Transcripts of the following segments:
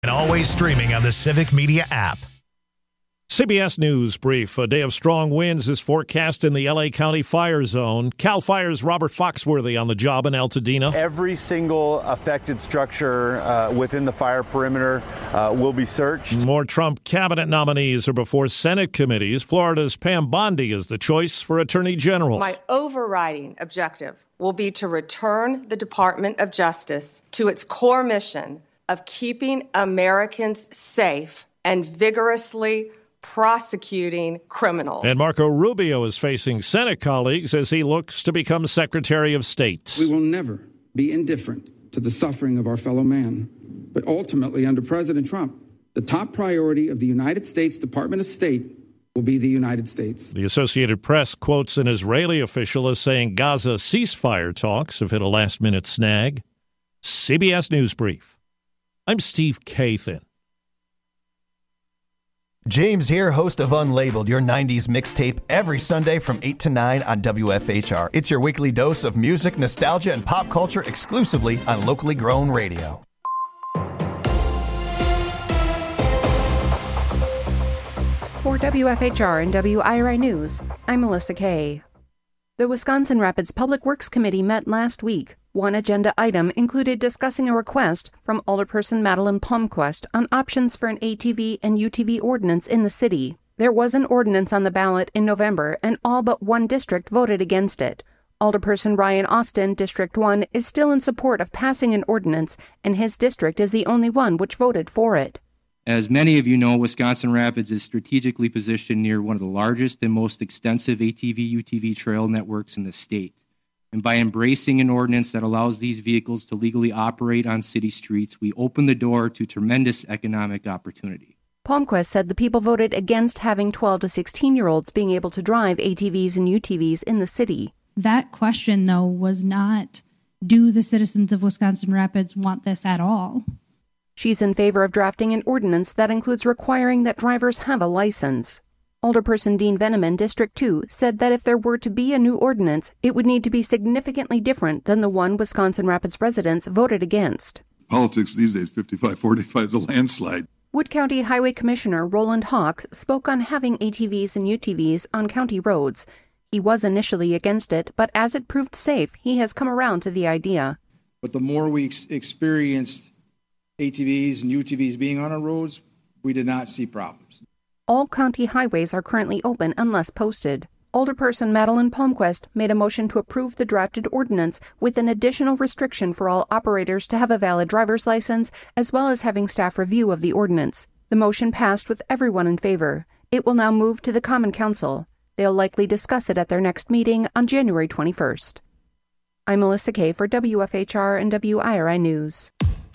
And always streaming on the Civic Media app. CBS News Brief. A day of strong winds is forecast in the L.A. County fire zone. CAL FIRE's Robert Foxworthy on the job in Altadena. Every single affected structure within the fire perimeter will be searched. More Trump cabinet nominees are before Senate committees. Florida's Pam Bondi is the choice for Attorney General. My overriding objective will be to return the Department of Justice to its core mission of keeping Americans safe and vigorously prosecuting criminals. And Marco Rubio is facing Senate colleagues as he looks to become Secretary of State. We will never be indifferent to the suffering of our fellow man. But ultimately, under President Trump, the top priority of the United States Department of State will be the United States. The Associated Press quotes an Israeli official as saying Gaza ceasefire talks have hit a last-minute snag. CBS News Brief. I'm Steve Kathan. James here, host of Unlabeled, your 90s mixtape, every Sunday from 8 to 9 on WFHR. It's your weekly dose of music, nostalgia, and pop culture exclusively on locally grown radio. For WFHR and WIRI News, I'm Melissa Kay. The Wisconsin Rapids Public Works Committee met last week. One agenda item included discussing a request from Alderperson Madeline Palmquist on options for an ATV and UTV ordinance in the city. There was an ordinance on the ballot in November, and all but one district voted against it. Alderperson Ryan Austin, District 1, is still in support of passing an ordinance, and his district is the only one which voted for it. As many of you know, Wisconsin Rapids is strategically positioned near one of the largest and most extensive ATV-UTV trail networks in the state. And by embracing an ordinance that allows these vehicles to legally operate on city streets, we open the door to tremendous economic opportunity. Palmquist said the people voted against having 12 to 16-year-olds being able to drive ATVs and UTVs in the city. That question, though, was not, do the citizens of Wisconsin Rapids want this at all? She's in favor of drafting an ordinance that includes requiring that drivers have a license. Alderperson Dean Veneman, District 2, said that if there were to be a new ordinance, it would need to be significantly different than the one Wisconsin Rapids residents voted against. Politics these days, 55-45 is a landslide. Wood County Highway Commissioner Roland Hawks spoke on having ATVs and UTVs on county roads. He was initially against it, but as it proved safe, he has come around to the idea. But the more we experienced ATVs and UTVs being on our roads, we did not see problems. All county highways are currently open unless posted. Alderperson Madeline Palmquist made a motion to approve the drafted ordinance with an additional restriction for all operators to have a valid driver's license, as well as having staff review of the ordinance. The motion passed with everyone in favor. It will now move to the Common Council. They'll likely discuss it at their next meeting on January 21st. I'm Melissa Kay for WFHR and WIRI News.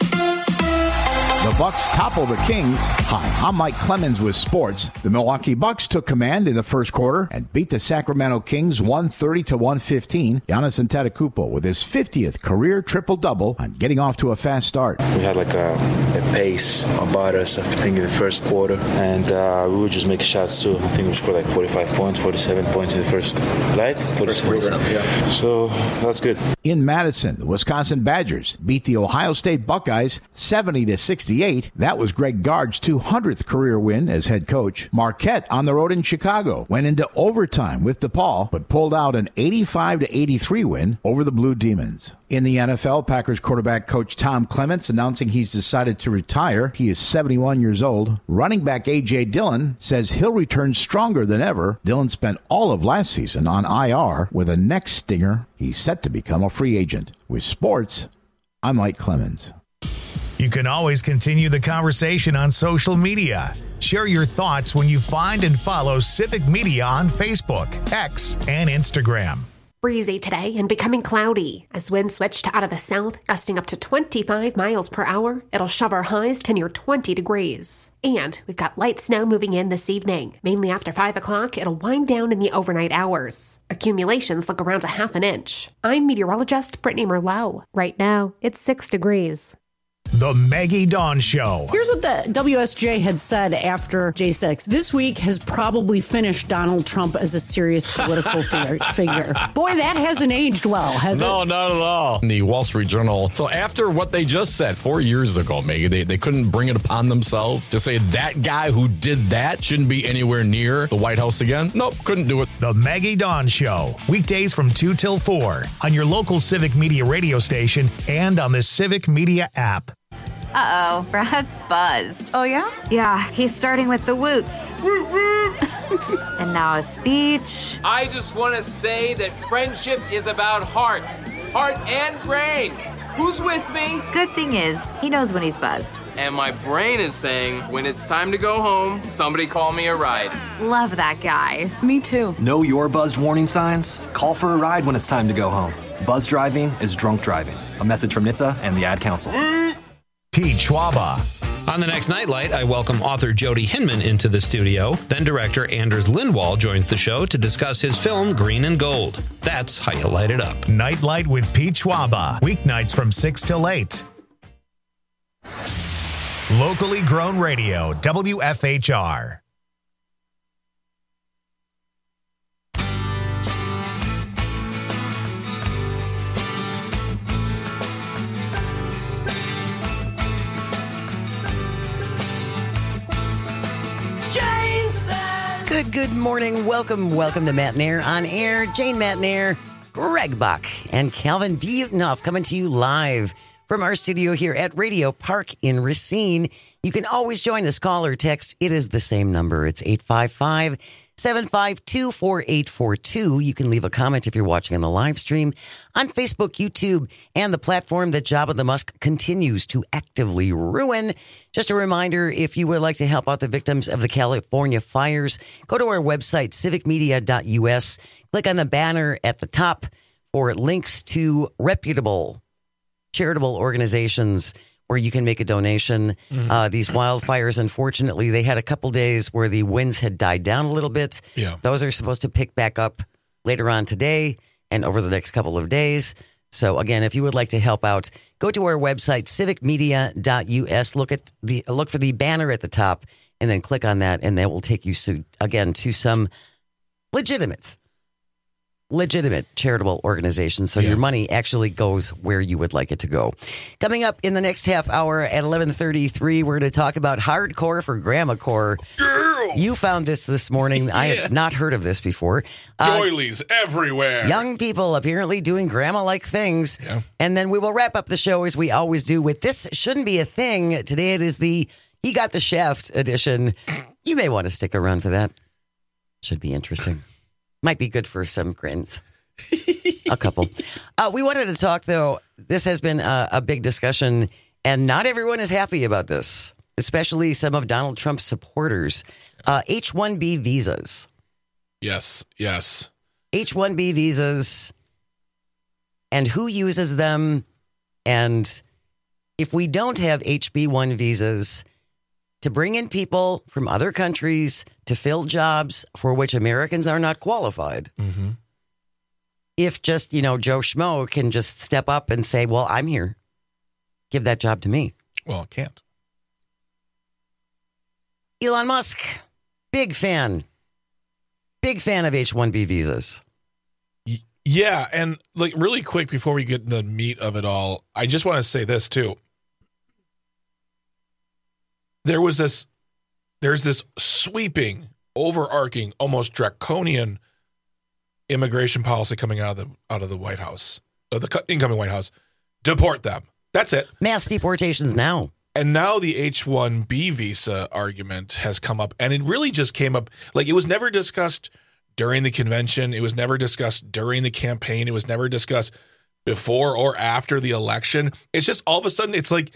The Bucks topple the Kings. Hi, I'm Mike Clemens with sports. The Milwaukee Bucks took command in the first quarter and beat the Sacramento Kings 130-115. Giannis Antetokounmpo with his 50th career triple-double on getting off to a fast start. We had like a pace about us, I think, in the first quarter, and we would just make shots too. I think we scored like 45 points, 47 points in the first, right? 47, yeah. So that's good. In Madison, the Wisconsin Badgers beat the Ohio State Buckeyes 70-68. That was Greg Gard's 200th career win as head coach. Marquette on the road in Chicago went into overtime with DePaul, but pulled out an 85-83 win over the Blue Demons. In the NFL, Packers quarterback coach Tom Clements announcing he's decided to retire. He is 71 years old. Running back A.J. Dillon says he'll return stronger than ever. Dillon spent all of last season on IR with a neck stinger. He's set to become a free agent. With sports, I'm Mike Clemens. You can always continue the conversation on social media. Share your thoughts when you find and follow Civic Media on Facebook, X, and Instagram. Breezy today and becoming cloudy. As winds switch to out of the south, gusting up to 25 miles per hour, it'll shove our highs to near 20 degrees. And we've got light snow moving in this evening. Mainly after 5 o'clock, it'll wind down in the overnight hours. Accumulations look around a half an inch. I'm meteorologist Brittany Merlot. Right now, it's 6 degrees. The Maggie Dawn Show. Here's what the WSJ had said after J6. This week has probably finished Donald Trump as a serious political figure. Boy, that hasn't aged well, has it? No, not at all. In the Wall Street Journal. So after what they just said 4 years ago, Maggie, they couldn't bring it upon themselves to say that guy who did that shouldn't be anywhere near the White House again. Nope, couldn't do it. The Maggie Dawn Show. Weekdays from 2 till 4 on your local Civic Media radio station and on the Civic Media app. Uh-oh, Brad's buzzed. Oh, yeah? Yeah, he's starting with the woots. And now a speech. I just want to say that friendship is about heart and brain. Who's with me? Good thing is, he knows when he's buzzed. And my brain is saying, when it's time to go home, somebody call me a ride. Love that guy. Me too. Know your buzzed warning signs? Call for a ride when it's time to go home. Buzz driving is drunk driving. A message from NHTSA and the Ad Council. Pete Schwaba. On the next Nightlight, I welcome author Jody Hinman into the studio. Then director Anders Lindwall joins the show to discuss his film Green and Gold. That's how you light it up. Nightlight with Pete Schwaba. Weeknights from 6 till 8. Locally grown radio, WFHR. Good morning. Welcome to Matt Nair on air. Jane Matt Nair, Greg Buck, and Calvin Butenhoff coming to you live from our studio here at Radio Park in Racine. You can always join us, call or text. It is the same number. It's 855-752-4842. You can leave a comment if you're watching on the live stream on Facebook, YouTube, and the platform that Jabba the Musk continues to actively ruin. Just a reminder, if you would like to help out the victims of the California fires, go to our website, civicmedia.us. Click on the banner at the top for links to reputable charitable organizations where you can make a donation. These wildfires, unfortunately, they had a couple days where the winds had died down a little bit. Yeah. Those are supposed to pick back up later on today and over the next couple of days. So again, if you would like to help out, go to our website, civicmedia.us. Look for the banner at the top and then click on that, and that will take you again to some legitimate charitable organizations. So your money actually goes where you would like it to go. Coming up in the next half hour at 11:33, we're going to talk about hardcore for grandmacore. You found this morning. I have not heard of this before. Doilies everywhere. Young people apparently doing grandma-like things. Yeah. And then we will wrap up the show as we always do with This Shouldn't Be a Thing. Today it is the He Got the Shaft edition. You may want to stick around for that. Should be interesting. Might be good for some grins. A couple. We wanted to talk, though. This has been a big discussion, and not everyone is happy about this, especially some of Donald Trump's supporters. H-1B visas. Yes. H-1B visas, and who uses them, and if we don't have HB1 visas to bring in people from other countries to fill jobs for which Americans are not qualified. Mm-hmm. If just, Joe Schmo can just step up and say, well, I'm here. Give that job to me. Well, it can't. Elon Musk, big fan of H-1B visas. Yeah, and really quick before we get the meat of it all, I just want to say this too. There's this sweeping, overarching, almost draconian immigration policy coming out of the White House, the incoming White House. Deport them. That's it. Mass deportations now. And now the H-1B visa argument has come up, and it really just came up it was never discussed during the convention. It was never discussed during the campaign. It was never discussed before or after the election. It's just all of a sudden it's like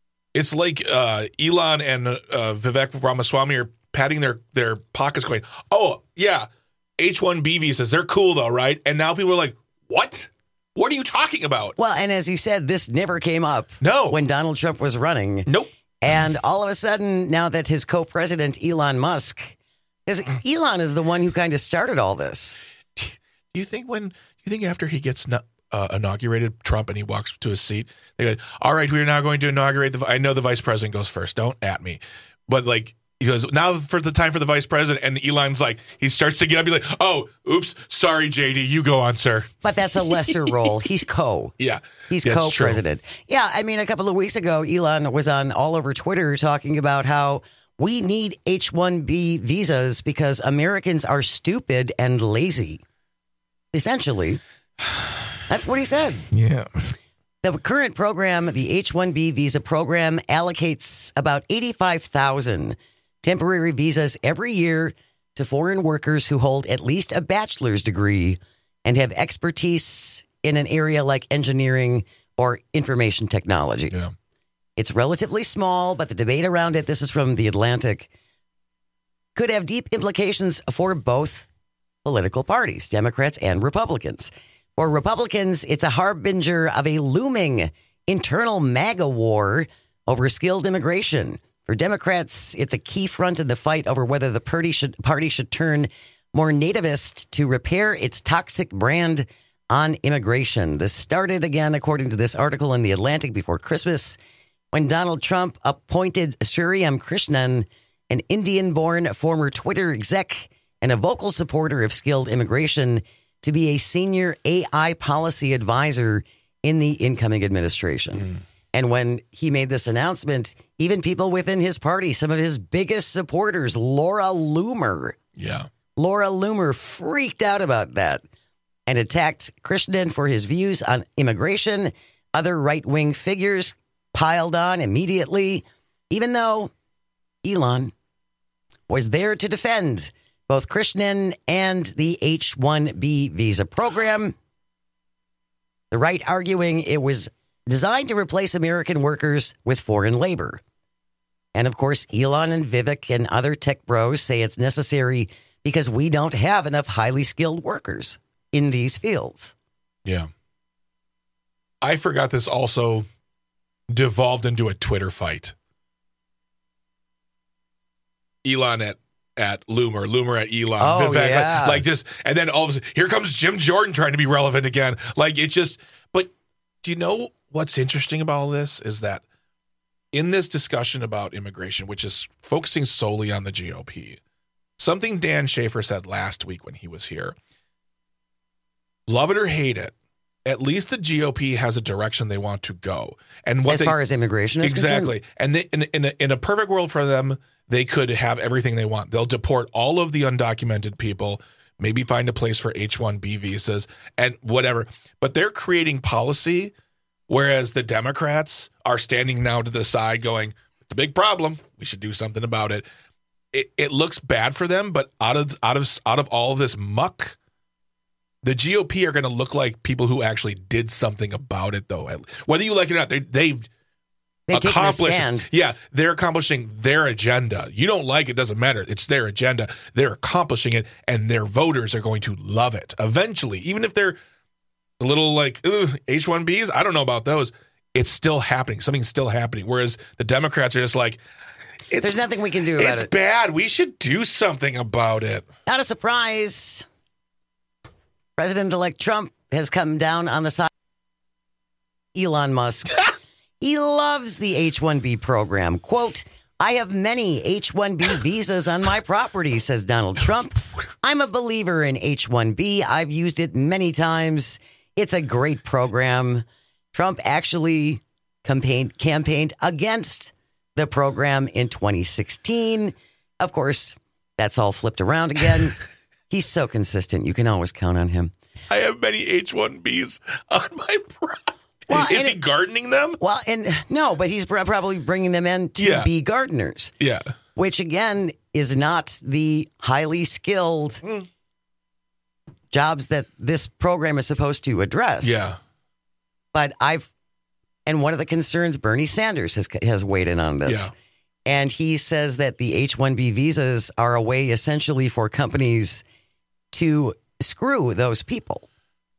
Elon and Vivek Ramaswamy are patting their pockets going, oh, yeah, H-1B visas, they're cool though, right? And now people are like, what? What are you talking about? Well, and as you said, this never came up when Donald Trump was running. Nope. And all of a sudden, now that his co-president, Elon Musk, Elon is the one who kind of started all this. Do you think after he gets inaugurated Trump and he walks to his seat, they go, all right, we're now going to inaugurate I know the vice president goes first. Don't at me. But like, he goes, now for the time for the vice president. And Elon's like, he starts to get up. He's like, oh, oops. Sorry, JD. You go on, sir. But that's a lesser role. He's co. Yeah. He's co-president. Yeah. I mean, a couple of weeks ago, Elon was on all over Twitter talking about how we need H-1B visas because Americans are stupid and lazy. Essentially, that's what he said. Yeah. The current program, the H-1B visa program, allocates about 85,000 temporary visas every year to foreign workers who hold at least a bachelor's degree and have expertise in an area like engineering or information technology. Yeah. It's relatively small, but the debate around it, this is from The Atlantic, could have deep implications for both political parties, Democrats and Republicans. For Republicans, it's a harbinger of a looming internal MAGA war over skilled immigration. For Democrats, it's a key front in the fight over whether the party should turn more nativist to repair its toxic brand on immigration. This started again, according to this article in The Atlantic, before Christmas, when Donald Trump appointed Sriram Krishnan, an Indian-born former Twitter exec and a vocal supporter of skilled immigration, to be a senior AI policy advisor in the incoming administration. And when he made this announcement, even people within his party, some of his biggest supporters, Laura Loomer freaked out about that and attacked Krishnan for his views on immigration. Other right-wing figures piled on immediately, even though Elon was there to defend both Krishnan and the H-1B visa program. The right arguing it was designed to replace American workers with foreign labor. And of course, Elon and Vivek and other tech bros say it's necessary because we don't have enough highly skilled workers in these fields. Yeah. I forgot this also devolved into a Twitter fight. Elon at Loomer at Elon. Oh, Vivek, yeah. like this. And then all of a sudden, here comes Jim Jordan trying to be relevant again. Like, it just, but do you know what's interesting about all this is that in this discussion about immigration, which is focusing solely on the GOP, something Dan Schaefer said last week when he was here, love it or hate it, at least the GOP has a direction they want to go. And what as far as immigration is exactly. concerned? And in a perfect world for them, they could have everything they want. They'll deport all of the undocumented people, maybe find a place for H-1B visas and whatever. But they're creating policy, whereas the Democrats are standing now to the side going, it's a big problem. We should do something about it. It looks bad for them, but out of all of this muck, the GOP are going to look like people who actually did something about it, though. Whether you like it or not, they've accomplished. Yeah, they're accomplishing their agenda. You don't like it, doesn't matter. It's their agenda. They're accomplishing it, and their voters are going to love it eventually. Even if they're a little like H-1Bs, I don't know about those. It's still happening. Something's still happening. Whereas the Democrats are just like, there's nothing we can do about it. It's bad. We should do something about it. Not a surprise. President-elect Trump has come down on the side of Elon Musk. He loves the H-1B program. Quote, I have many H-1B visas on my property, says Donald Trump. I'm a believer in H-1B. I've used it many times. It's a great program. Trump actually campaigned against the program in 2016. Of course, that's all flipped around again. He's so consistent. You can always count on him. I have many H-1Bs on my property. Well, is he gardening them? Well, and no, but he's probably bringing them in to be gardeners. Yeah. Which, again, is not the highly skilled jobs that this program is supposed to address. Yeah. But and one of the concerns, Bernie Sanders has weighed in on this. Yeah. And he says that the H-1B visas are a way essentially for companies to screw those people.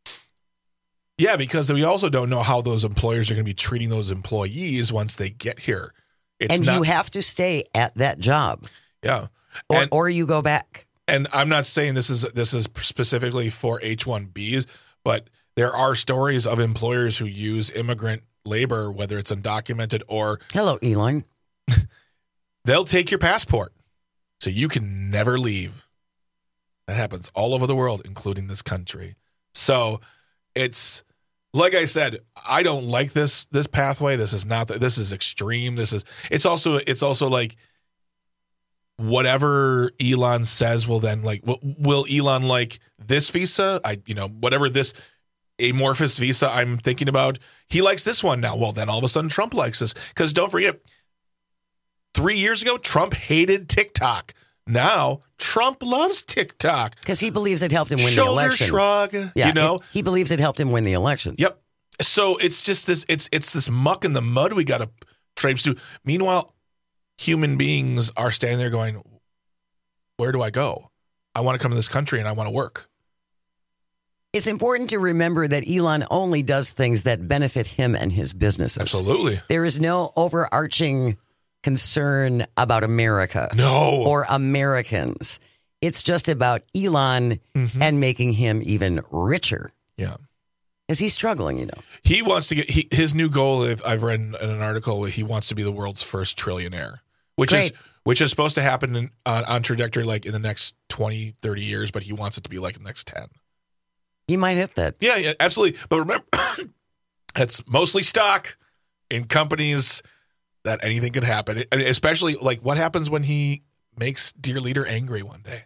Yeah, because we also don't know how those employers are going to be treating those employees once they get here. You have to stay at that job. Yeah. Or you go back. And I'm not saying this is specifically for H-1Bs, but there are stories of employers who use immigrant labor, whether it's undocumented or... Hello, Elon. They'll take your passport so you can never leave. That happens all over the world, including this country. So it's... Like I said, I don't like this pathway. This is extreme. It's also like whatever Elon says will then like will Elon like this visa? Whatever this amorphous visa I'm thinking about, he likes this one now. Well, then all of a sudden Trump likes this. Because don't forget, 3 years ago, Trump hated TikTok. Now, Trump loves TikTok. Because he believes it helped him win the election. Shoulder shrug, He believes it helped him win the election. Yep. So it's just this, it's this muck in the mud we got to traipse through. Meanwhile, human beings are standing there going, where do I go? I want to come to this country and I want to work. It's important to remember that Elon only does things that benefit him and his businesses. Absolutely. There is no overarching concern about America or Americans. It's just about Elon and making him even richer. Yeah. Because he's struggling, He wants to get his new goal. I've read in an article where he wants to be the world's first trillionaire, which is supposed to happen on trajectory like in the next 20, 30 years, but he wants it to be like in the next 10. He might hit that. Yeah, absolutely. But remember, it's mostly stock in companies that anything could happen, and especially like what happens when he makes dear leader angry one day.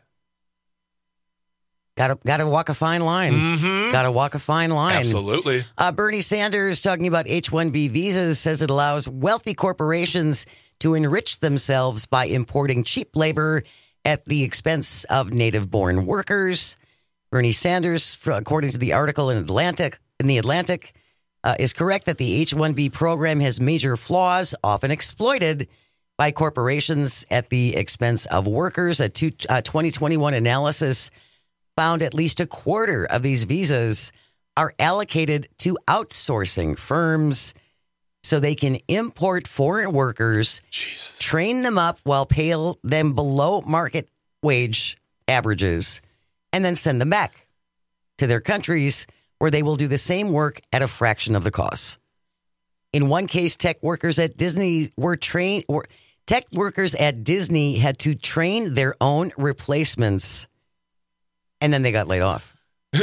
Got to walk a fine line. Got to walk a fine line. Absolutely. Bernie Sanders, talking about H-1B visas, says it allows wealthy corporations to enrich themselves by importing cheap labor at the expense of native-born workers. Bernie Sanders, according to the article in The Atlantic, is correct that the H-1B program has major flaws, often exploited by corporations at the expense of workers. A 2021 analysis found at least a quarter of these visas are allocated to outsourcing firms so they can import foreign workers, train them up while pay them below market wage averages, and then send them back to their countries where they will do the same work at a fraction of the cost. In one case, tech workers at Disney had to train their own replacements, and then they got laid off.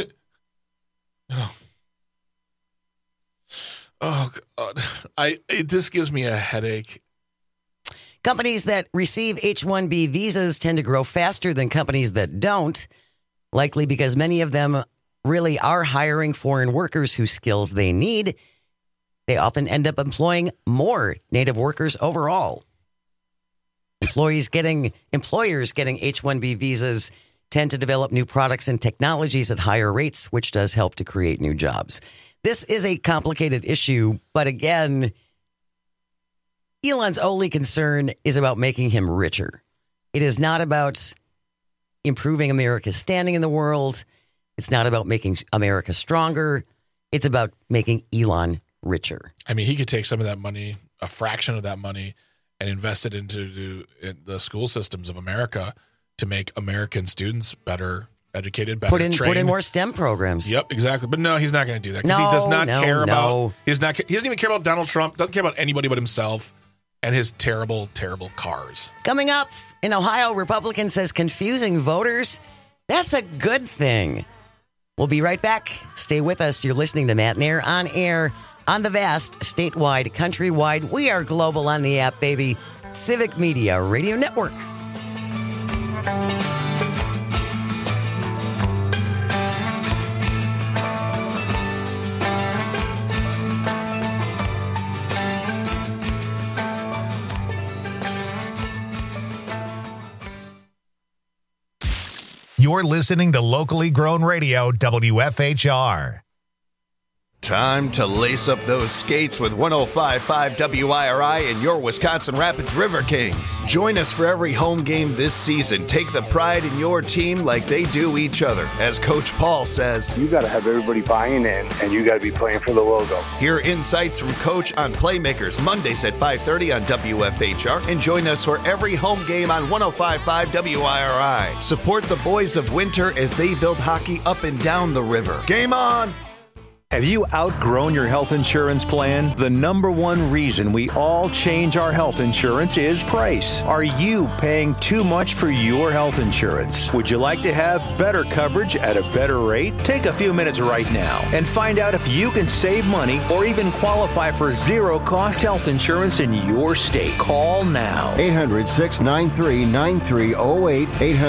Oh God! This gives me a headache. Companies that receive H-1B visas tend to grow faster than companies that don't, likely because many of them really are hiring foreign workers whose skills they need. They often end up employing more native workers overall. Employers getting H-1B visas tend to develop new products and technologies at higher rates, which does help to create new jobs. This is a complicated issue, but again, Elon's only concern is about making him richer. It is not about improving America's standing in the world. It's not about making America stronger. It's about making Elon richer. I mean, he could take some of that money, a fraction of that money, and invest it into the school systems of America to make American students better educated, better trained. Put in more STEM programs. Yep, exactly. But no, he's not going to do that because he does not care about. He doesn't even care about Donald Trump. Doesn't care about anybody but himself and his terrible, terrible cars. Coming up in Ohio, Republican says confusing voters. That's a good thing. We'll be right back. Stay with us. You're listening to Matt and Air on air on the vast, statewide, countrywide. We are global on the app, baby. Civic Media Radio Network. You're listening to locally grown radio, WFHR. Time to lace up those skates with 105.5 WIRI and your Wisconsin Rapids River Kings. Join us for every home game this season. Take the pride in your team like they do each other. As Coach Paul says, you got to have everybody buying in, and you got to be playing for the logo. Hear insights from Coach on Playmakers Mondays at 5:30 on WFHR, and join us for every home game on 105.5 WIRI. Support the boys of Winter as they build hockey up and down the river. Game on! Have you outgrown your health insurance plan? The number one reason we all change our health insurance is price. Are you paying too much for your health insurance? Would you like to have better coverage at a better rate? Take a few minutes right now and find out if you can save money or even qualify for zero-cost health insurance in your state. Call now. 800-693-9308.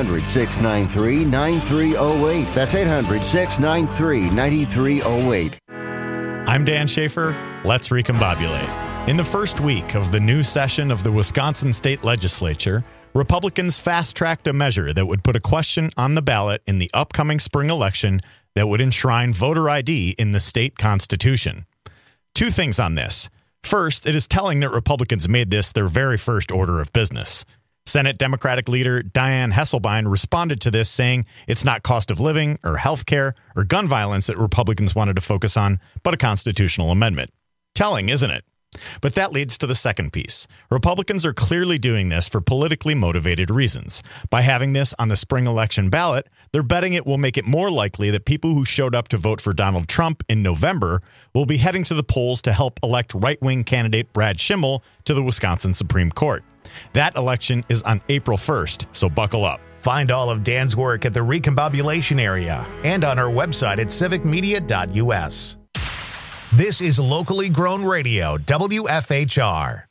800-693-9308. That's 800-693-9308. I'm Dan Schaefer. Let's recombobulate. In the first week of the new session of the Wisconsin State Legislature, Republicans fast-tracked a measure that would put a question on the ballot in the upcoming spring election that would enshrine voter ID in the state constitution. Two things on this. First, it is telling that Republicans made this their very first order of business. Senate Democratic leader Dianne Hesselbein responded to this, saying it's not cost of living or health care or gun violence that Republicans wanted to focus on, but a constitutional amendment. Telling, isn't it? But that leads to the second piece. Republicans are clearly doing this for politically motivated reasons. By having this on the spring election ballot, they're betting it will make it more likely that people who showed up to vote for Donald Trump in November will be heading to the polls to help elect right-wing candidate Brad Schimmel to the Wisconsin Supreme Court. That election is on April 1st, so buckle up. Find all of Dan's work at the Recombobulation area and on our website at civicmedia.us. This is locally grown radio, WFHR.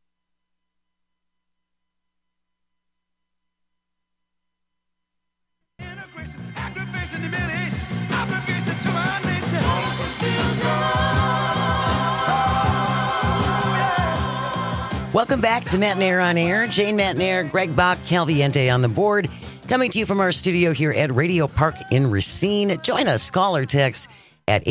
Welcome back to Matinaire on Air. Jane Matinaire, Greg Bach, Calviente on the board. Coming to you from our studio here at Radio Park in Racine. Join us, call or text at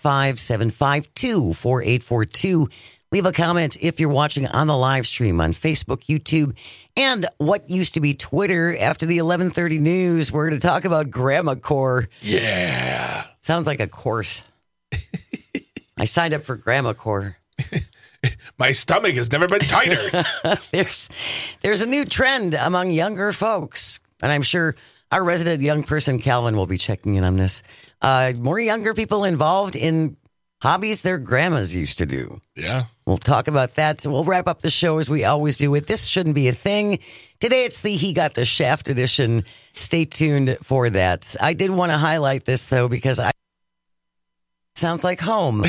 855-752-4842. Leave a comment if you're watching on the live stream on Facebook, YouTube, and what used to be Twitter. After the 11:30 news, we're going to talk about Grandma Corps. Yeah. Sounds like a course. I signed up for Grandma Corps. My stomach has never been tighter. There's a new trend among younger folks, and I'm sure our resident young person, Calvin, will be checking in on this. More younger people involved in hobbies their grandmas used to do. Yeah. We'll talk about that. So we'll wrap up the show as we always do with This Shouldn't Be a Thing. Today it's the He Got the Shaft edition. Stay tuned for that. I did want to highlight this, though, because it sounds like home.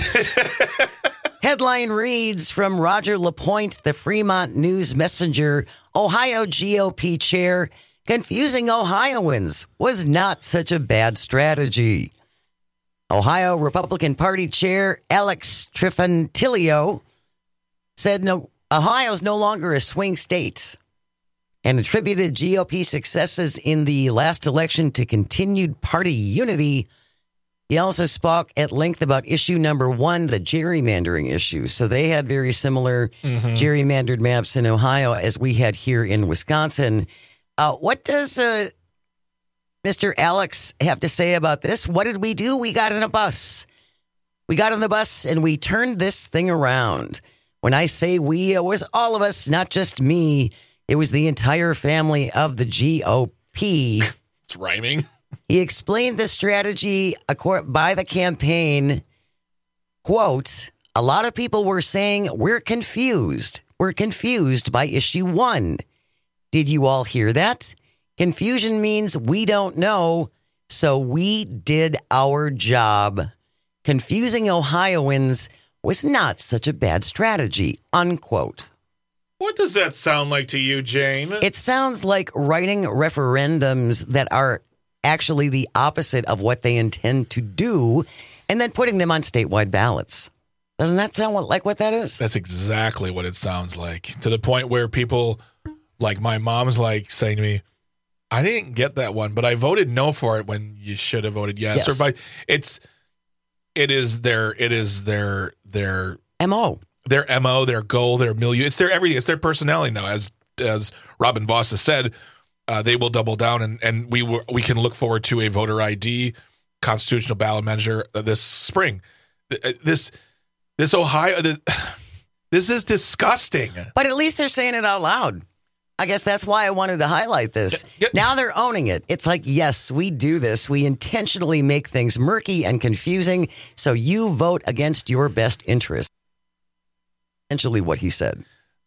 Headline reads from Roger LaPointe, the Fremont News Messenger, Ohio GOP chair, confusing Ohioans was not such a bad strategy. Ohio Republican Party Chair Alex Trifantilio said Ohio's no longer a swing state and attributed GOP successes in the last election to continued party unity. He also spoke at length about issue number one, the gerrymandering issue. So they had very similar gerrymandered maps in Ohio as we had here in Wisconsin. What does Mr. Alex have to say about this? What did we do? We got in a bus. We got on the bus and we turned this thing around. When I say we, it was all of us, not just me. It was the entire family of the GOP. It's rhyming. He explained the strategy by the campaign. Quote, a lot of people were saying, we're confused. We're confused by issue one. Did you all hear that? Confusion means we don't know, so we did our job. Confusing Ohioans was not such a bad strategy, unquote. What does that sound like to you, Jane? It sounds like writing referendums that are actually the opposite of what they intend to do, and then putting them on statewide ballots. Doesn't that sound like what that is? That's exactly what it sounds like. To the point where people, like my mom's like saying to me, I didn't get that one, but I voted no for it when you should have voted yes. Or it is their MO. Their MO, their goal, their milieu. It's their everything. It's their personality now. As Robin Voss has said, they will double down, and we can look forward to a voter ID constitutional ballot measure this spring. This Ohio, this is disgusting. But at least they're saying it out loud. I guess that's why I wanted to highlight this. Now they're owning it. It's like, yes, we do this. We intentionally make things murky and confusing, so you vote against your best interest. Essentially what he said.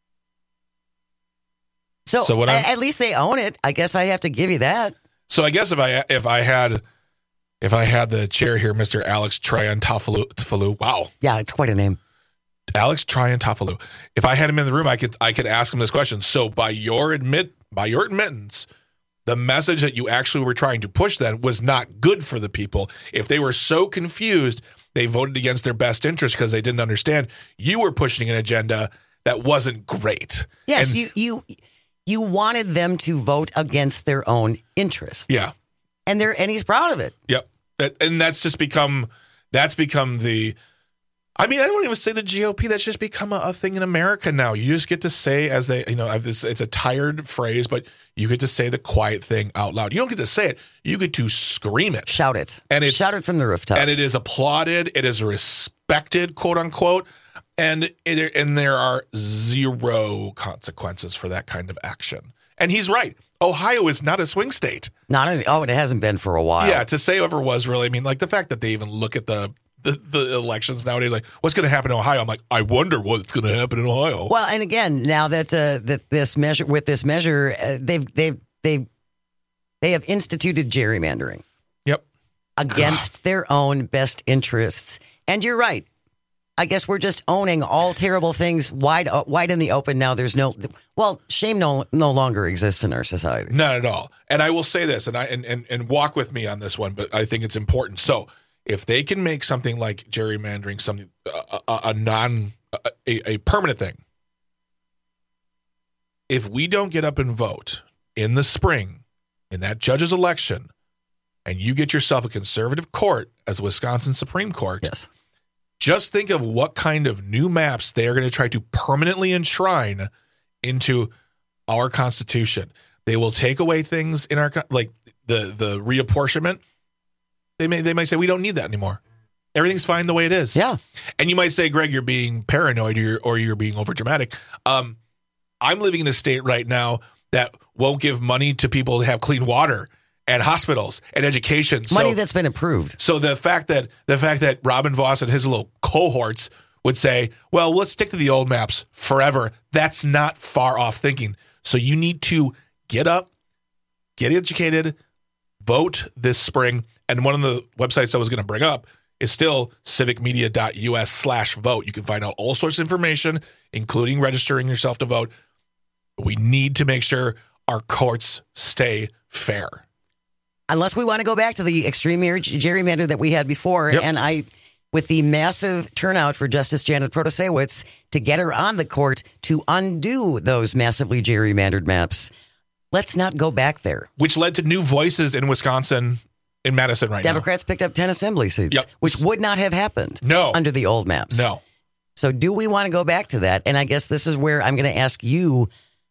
So at least they own it. I guess I have to give you that. So I guess if I had the chair here, Mr. Alex Triantafilou. Wow. Yeah, it's quite a name. Alex Triantafilou. If I had him in the room, I could ask him this question. So by your admittance, the message that you actually were trying to push then was not good for the people. If they were so confused, they voted against their best interest because they didn't understand. You were pushing an agenda that wasn't great. Yes, and you wanted them to vote against their own interests. Yeah. And he's proud of it. Yep. And that's become the, I mean, I don't even say the GOP. That's just become a thing in America now. You just get to say, as they, it's a tired phrase, but you get to say the quiet thing out loud. You don't get to say it. You get to scream it. Shout it. Shout it from the rooftops. And it is applauded. It is respected, quote unquote. And there are zero consequences for that kind of action. And he's right. Ohio is not a swing state. It hasn't been for a while. Yeah, to say ever was really, I mean, like the fact that they even look at the elections nowadays, like what's going to happen in Ohio? I'm like, I wonder what's going to happen in Ohio. Well, and again, now that this measure they have instituted gerrymandering. Yep. Against their own best interests. And you're right. I guess we're just owning all terrible things wide in the open now. There's shame no longer exists in our society. Not at all. And I will say this, and walk with me on this one, but I think it's important. So if they can make something like gerrymandering something a permanent thing, if we don't get up and vote in the spring in that judge's election, and you get yourself a conservative court as Wisconsin Supreme Court, yes. Just think of what kind of new maps they are going to try to permanently enshrine into our Constitution. They will take away things in our, like the reapportionment. They might say, we don't need that anymore. Everything's fine the way it is. Yeah. And you might say, Greg, you're being paranoid or you're being overdramatic. I'm living in a state right now that won't give money to people to have clean water and hospitals and education. Money that's been approved. So the fact that Robin Vos and his little cohorts would say, well, let's stick to the old maps forever, that's not far off thinking. So you need to get up, get educated, vote this spring. And one of the websites I was going to bring up is still civicmedia.us/vote. You can find out all sorts of information, including registering yourself to vote. We need to make sure our courts stay fair. Unless we want to go back to the extreme gerrymander that we had before. Yep. And with the massive turnout for Justice Janet Protasewicz to get her on the court to undo those massively gerrymandered maps, let's not go back there. Which led to new voices in Wisconsin, in Madison right Democrats picked up 10 assembly seats, yep. which would not have happened under the old maps. No. So do we want to go back to that? And I guess this is where I'm going to ask you,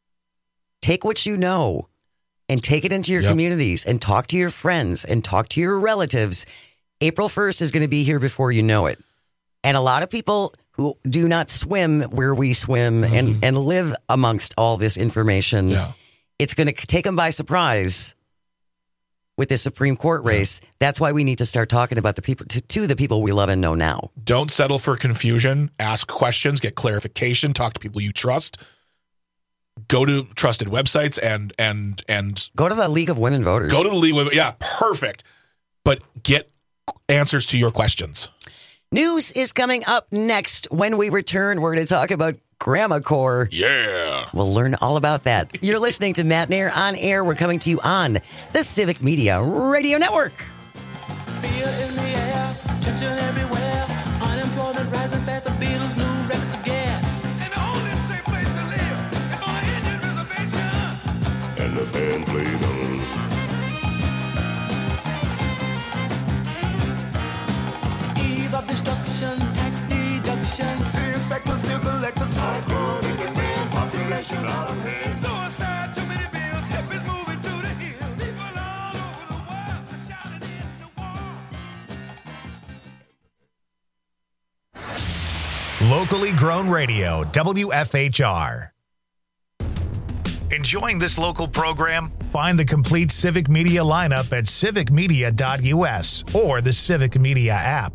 take what you know and take it into your communities and talk to your friends and talk to your relatives. April 1st is going to be here before you know it. And a lot of people who do not swim where we swim and live amongst all this information, it's going to take them by surprise with this Supreme Court race. That's why we need to start talking about the people to the people we love and know now. Don't settle for confusion. Ask questions, get clarification, talk to people you trust. Go to trusted websites and go to the League of Women Voters. Go to the League of Women. Yeah, perfect. But get answers to your questions. News is coming up next. When we return, we're going to talk about Grandma Corps. Yeah. We'll learn all about that. You're listening to Matt Nair on Air. We're coming to you on the Civic Media Radio Network. Fear in the air, tension everywhere. Unemployment rising fast, the Beatles' new records of gas. And the only safe place to live is on an Indian reservation. And the band played on. Eve of destruction, tax deduction. City inspectors still collect the cyclone. Population out of hand. Suicide, too many bills. Hippies moving to the hill. People all over the world are shouting in the war. Locally grown radio, WFHR. Enjoying this local program? Find the complete Civic Media lineup at civicmedia.us or the Civic Media app.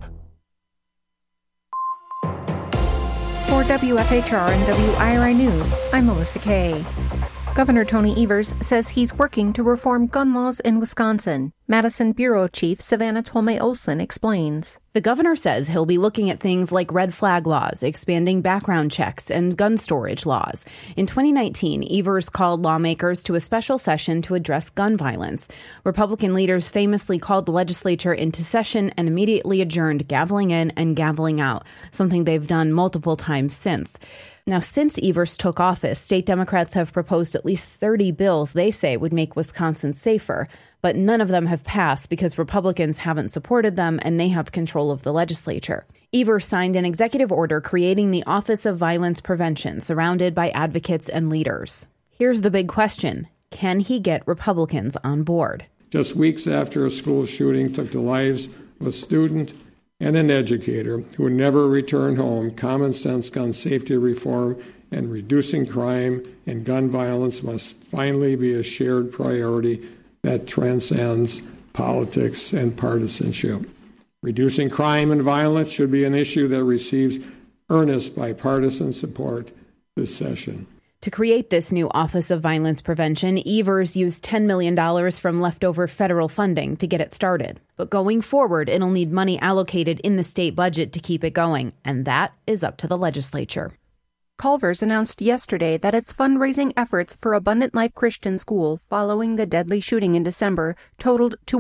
For WFHR and WIRI News, I'm Melissa Kay. Governor Tony Evers says he's working to reform gun laws in Wisconsin. Madison Bureau Chief Savannah Tolmay Olson explains. The governor says he'll be looking at things like red flag laws, expanding background checks, and gun storage laws. In 2019, Evers called lawmakers to a special session to address gun violence. Republican leaders famously called the legislature into session and immediately adjourned, gaveling in and gaveling out, something they've done multiple times since. Now, since Evers took office, state Democrats have proposed at least 30 bills they say would make Wisconsin safer, but none of them have passed because Republicans haven't supported them and they have control of the legislature. Evers signed an executive order creating the Office of Violence Prevention, surrounded by advocates and leaders. Here's the big question. Can he get Republicans on board? Just weeks after a school shooting took the lives of a student and an educator who never returned home, common sense gun safety reform and reducing crime and gun violence must finally be a shared priority that transcends politics and partisanship. Reducing crime and violence should be an issue that receives earnest bipartisan support this session. To create this new Office of Violence Prevention, Evers used $10 million from leftover federal funding to get it started. But going forward, it'll need money allocated in the state budget to keep it going, and that is up to the legislature. Culver's announced yesterday that its fundraising efforts for Abundant Life Christian School following the deadly shooting in December totaled to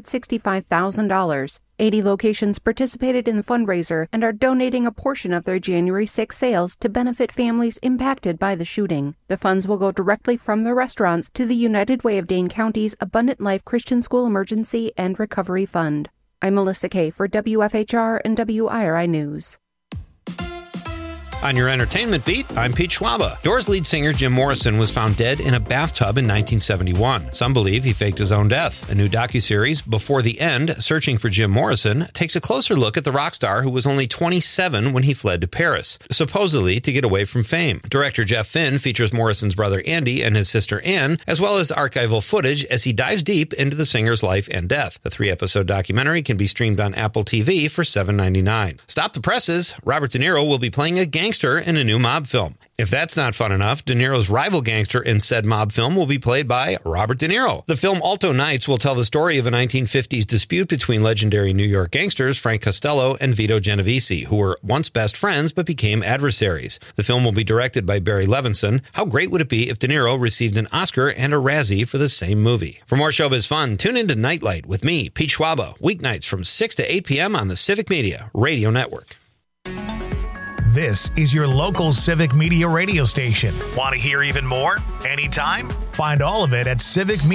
$165,000. 80 locations participated in the fundraiser and are donating a portion of their January 6 sales to benefit families impacted by the shooting. The funds will go directly from the restaurants to the United Way of Dane County's Abundant Life Christian School Emergency and Recovery Fund. I'm Melissa Kay for WFHR and WIRI News. On your entertainment beat, I'm Pete Schwaba. Doors lead singer Jim Morrison was found dead in a bathtub in 1971. Some believe he faked his own death. A new docuseries, Before the End, searching for Jim Morrison, takes a closer look at the rock star who was only 27 when he fled to Paris, supposedly to get away from fame. Director Jeff Finn features Morrison's brother Andy and his sister Ann, as well as archival footage as he dives deep into the singer's life and death. The 3-episode documentary can be streamed on Apple TV for $7.99. Stop the presses. Robert De Niro will be playing a gangster in a new mob film. If that's not fun enough, De Niro's rival gangster in said mob film will be played by Robert De Niro. The film Alto Nights will tell the story of a 1950s dispute between legendary New York gangsters Frank Costello and Vito Genovese, who were once best friends but became adversaries. The film will be directed by Barry Levinson. How great would it be if De Niro received an Oscar and a Razzie for the same movie? For more showbiz fun, tune into Nightlight with me, Pete Schwaba, weeknights from 6 to 8 p.m. on the Civic Media Radio Network. This is your local Civic Media radio station. Want to hear even more? Anytime? Find all of it at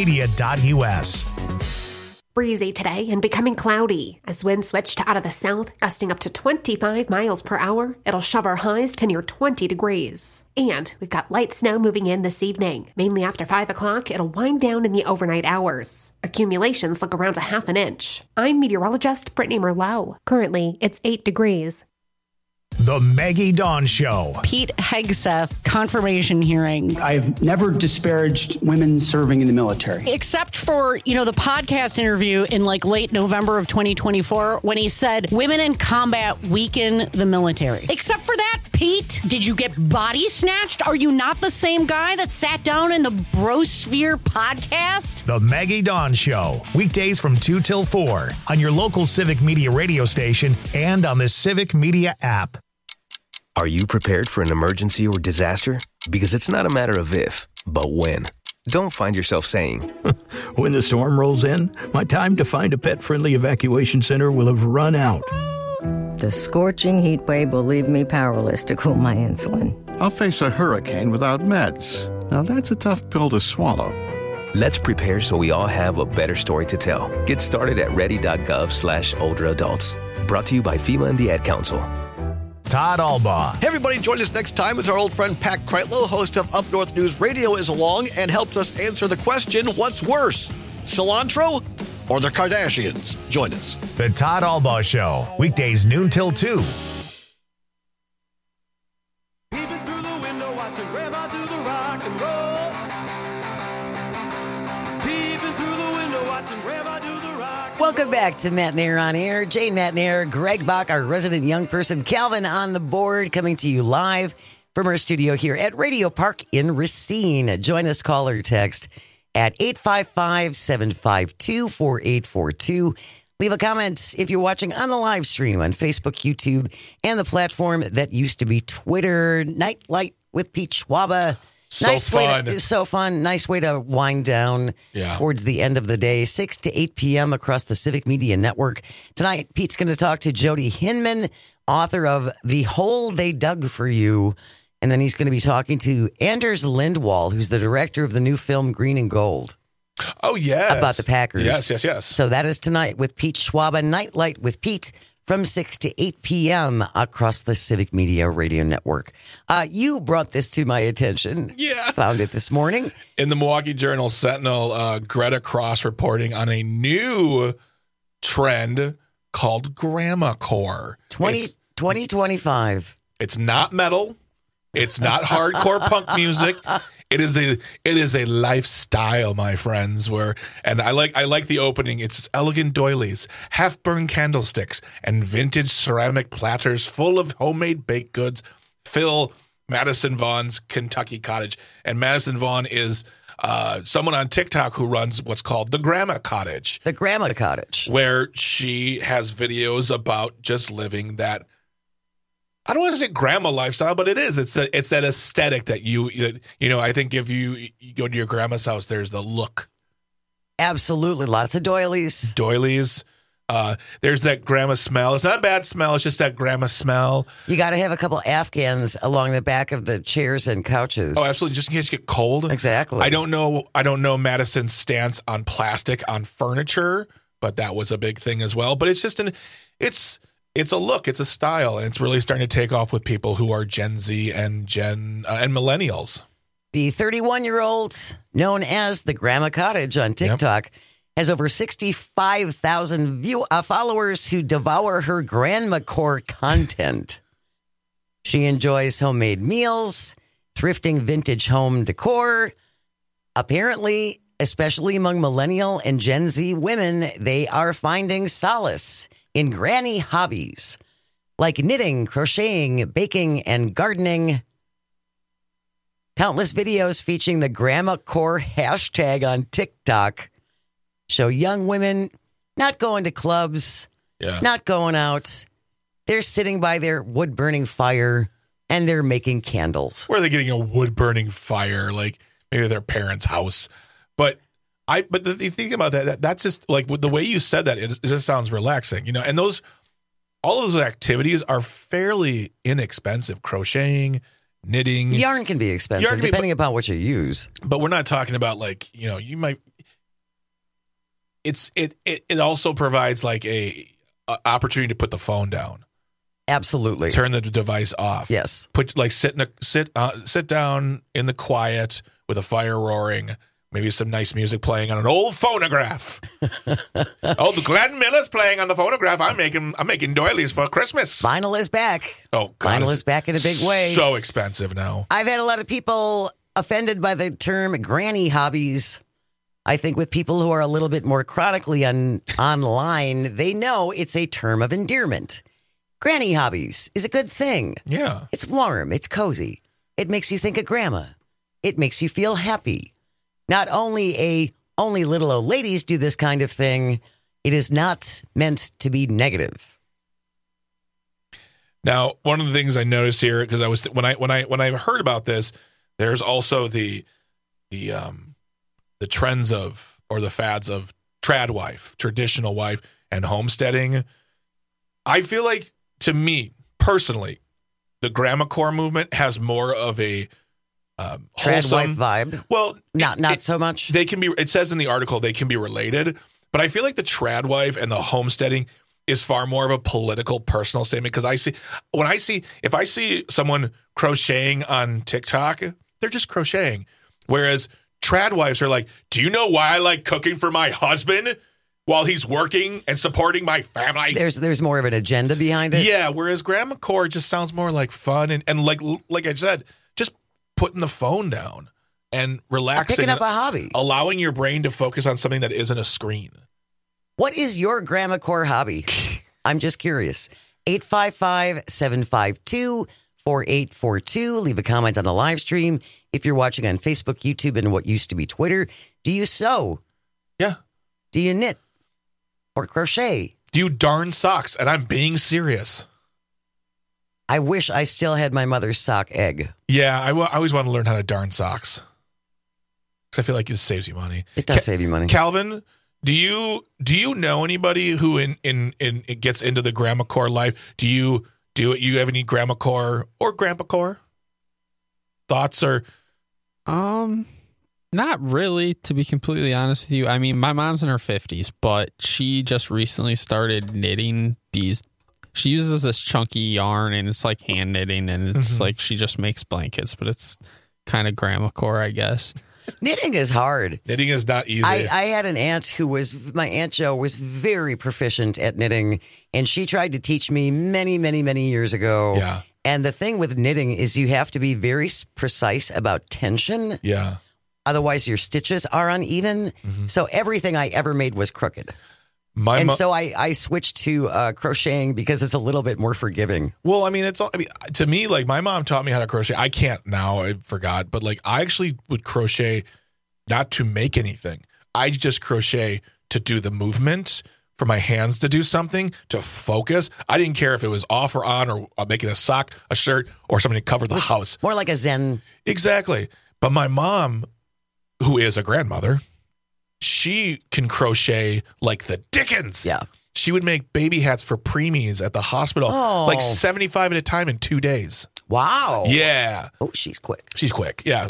civicmedia.us. Breezy today and becoming cloudy. As winds switch to out of the south, gusting up to 25 miles per hour, it'll shove our highs to near 20 degrees. And we've got light snow moving in this evening. Mainly after 5 o'clock, it'll wind down in the overnight hours. Accumulations look around a half an inch. I'm meteorologist Brittany Merlot. Currently, it's 8 degrees. The Maggie Dawn Show. Pete Hegseth confirmation hearing. I've never disparaged women serving in the military. Except for, the podcast interview in late November of 2024 when he said women in combat weaken the military. Except for that, Pete, did you get body snatched? Are you not the same guy that sat down in the Brosphere podcast? The Maggie Dawn Show. Weekdays from 2 till 4 on your local Civic Media radio station and on the Civic Media app. Are you prepared for an emergency or disaster? Because it's not a matter of if, but when. Don't find yourself saying, when the storm rolls in, my time to find a pet-friendly evacuation center will have run out. The scorching heat wave will leave me powerless to cool my insulin. I'll face a hurricane without meds. Now that's a tough pill to swallow. Let's prepare so we all have a better story to tell. Get started at ready.gov/older adults. Brought to you by FEMA and the Ad Council. Todd Albaugh. Hey everybody, join us next time as our old friend Pat Kreitlow, host of Up North News Radio, is along and helps us answer the question, what's worse, cilantro or the Kardashians? Join us. The Todd Albaugh Show, weekdays noon till 2. Peeping through the window, watching Grandma do the rock and roll. Welcome back to Matt Nair on Air. Jane Matt Nair, Greg Bach, our resident young person, Calvin on the board, coming to you live from our studio here at Radio Park in Racine. Join us, call or text at 855-752-4842. Leave a comment if you're watching on the live stream on Facebook, YouTube, and the platform that used to be Twitter. Nightlight with Pete Schwaba. So fun. So fun. Nice way to wind down towards the end of the day. 6 to 8 p.m. across the Civic Media Network. Tonight, Pete's going to talk to Jody Hinman, author of The Hole They Dug for You. And then he's going to be talking to Anders Lindwall, who's the director of the new film Green and Gold. Oh, yes. About the Packers. Yes. So that is tonight with Pete Schwaba. Nightlight with Pete from 6 to 8 p.m. across the Civic Media Radio Network. You brought this to my attention. Yeah. Found it this morning. In the Milwaukee Journal Sentinel, Greta Cross reporting on a new trend called Grandmacore. 2025. It's not metal. It's not hardcore punk music. It is a lifestyle, my friends. And I like the opening. It's elegant doilies, half-burned candlesticks, and vintage ceramic platters full of homemade baked goods fill Madison Vaughn's Kentucky cottage. And Madison Vaughn is someone on TikTok who runs what's called the Grandma Cottage. The Grandma Cottage, where she has videos about just living that. I don't want to say grandma lifestyle, but it is. It's that aesthetic that I think if you go to your grandma's house, there's the look. Absolutely. Lots of doilies. There's that grandma smell. It's not a bad smell. It's just that grandma smell. You got to have a couple Afghans along the back of the chairs and couches. Oh, absolutely. Just in case you get cold. Exactly. I don't know Madison's stance on plastic on furniture, but that was a big thing as well. But it's just it's a look, it's a style, and it's really starting to take off with people who are Gen Z and millennials. The 31-year-old, known as the Grandma Cottage on TikTok, has over 65,000 followers who devour her Grandmacore content. She enjoys homemade meals, thrifting vintage home decor. Apparently, especially among millennial and Gen Z women, they are finding solace in granny hobbies like knitting, crocheting, baking, and gardening. Countless videos featuring the Grandmacore hashtag on TikTok show young women not going to clubs, not going out. They're sitting by their wood-burning fire, and they're making candles. Where are they getting a wood-burning fire? Like maybe their parents' house. But the thing about that's just like the way you said that, it just sounds relaxing, and all of those activities are fairly inexpensive. Crocheting, knitting. Yarn can be expensive depending upon what you use. But we're not talking about you might. It also provides like a opportunity to put the phone down. Absolutely. Turn the device off. Yes. Sit down in the quiet with a fire roaring. Maybe some nice music playing on an old phonograph. The Glenn Miller's playing on the phonograph. I'm making doilies for Christmas. Vinyl is back. Oh, God, vinyl is back in a big way. So expensive now. I've had a lot of people offended by the term granny hobbies. I think with people who are a little bit more chronically online, they know it's a term of endearment. Granny hobbies is a good thing. Yeah. It's warm. It's cozy. It makes you think of grandma. It makes you feel happy. Not only little old ladies do this kind of thing, it is not meant to be negative. Now, one of the things I noticed here, because I was when I heard about this, there's also the trends of, or the fads of, trad wife, traditional wife, and homesteading. I feel like, to me personally, the Grandmacore movement has more of a trad wife vibe. Well, not so much. They can be. It says in the article they can be related, but I feel like the trad wife and the homesteading is far more of a political, personal statement. Because if I see someone crocheting on TikTok, they're just crocheting, whereas trad wives are like, do you know why I like cooking for my husband while he's working and supporting my family? There's more of an agenda behind it. Yeah, whereas Grandmacore just sounds more like fun and like I said, just putting the phone down and relaxing. Picking up a hobby. Allowing your brain to focus on something that isn't a screen. What is your Grandma Core hobby? I'm just curious. 855-752-4842. Leave a comment on the live stream. If you're watching on Facebook, YouTube, and what used to be Twitter, do you sew? Yeah. Do you knit or crochet? Do you darn socks? And I'm being serious. I wish I still had my mother's sock egg. Yeah, I always want to learn how to darn socks. Because I feel like it saves you money. It does save you money. Calvin, do you know anybody who in gets into the Grandma Core life? Do you have any Grandma Core or Grandpa Core thoughts or? Not really, to be completely honest with you. I mean, my mom's in her 50s, but she just recently started knitting these. She uses this chunky yarn, and it's like hand knitting, and it's like she just makes blankets, but it's kind of Grandma Core, I guess. Knitting is hard. Knitting is not easy. I had an aunt my Aunt Jo was very proficient at knitting, and she tried to teach me many, many, many years ago. Yeah. And the thing with knitting is you have to be very precise about tension. Yeah. Otherwise, your stitches are uneven. So everything I ever made was crooked. So I switched to crocheting because it's a little bit more forgiving. Well, I mean, to me, like my mom taught me how to crochet. I can't now, I forgot, but like I actually would crochet not to make anything. I just crochet to do the movement, for my hands to do something, to focus. I didn't care if it was off or on, or making a sock, a shirt, or something to cover the house. More like a Zen. Exactly. But my mom, who is a grandmother, she can crochet like the Dickens. Yeah. She would make baby hats for preemies at the hospital, like 75 at a time in 2 days. Wow. Yeah. Oh, she's quick. She's quick. Yeah.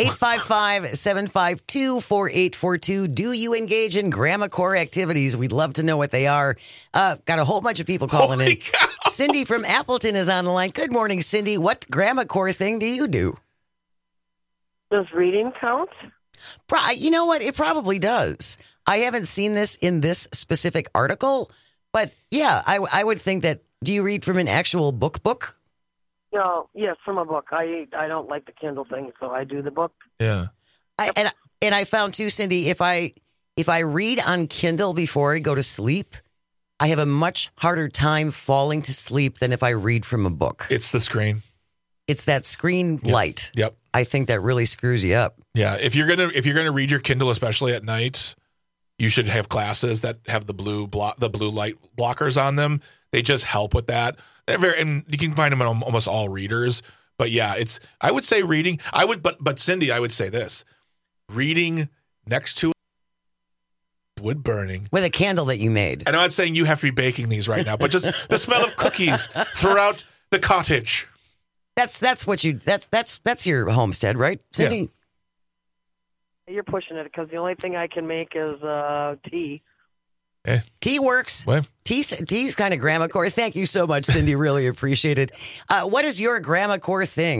855-752-4842. Do you engage in Grandma Core activities? We'd love to know what they are. Got a whole bunch of people calling in. Cow. Cindy from Appleton is on the line. Good morning, Cindy. What Grandma Core thing do you do? Does reading count? You know what? It probably does. I haven't seen this in this specific article, but yeah, I would think that. Do you read from an actual book? No, yes, from a book. I don't like the Kindle thing, so I do the book. Yeah. And I found too, Cindy, if I read on Kindle before I go to sleep, I have a much harder time falling to sleep than if I read from a book. It's the screen. It's that screen light. Yep. I think that really screws you up. Yeah. If you're gonna read your Kindle, especially at night, you should have glasses that have the blue light blockers on them. They just help with that. And you can find them in almost all readers. But yeah, I would say reading. But Cindy, I would say this: reading next to wood burning with a candle that you made. And I'm not saying you have to be baking these right now, but just the smell of cookies throughout the cottage. That's your homestead, right, Cindy? Yeah. You're pushing it because the only thing I can make is tea. Tea works. What? Tea's kind of Grandma Core. Thank you so much, Cindy. Really appreciate it. What is your Grandma Core thing?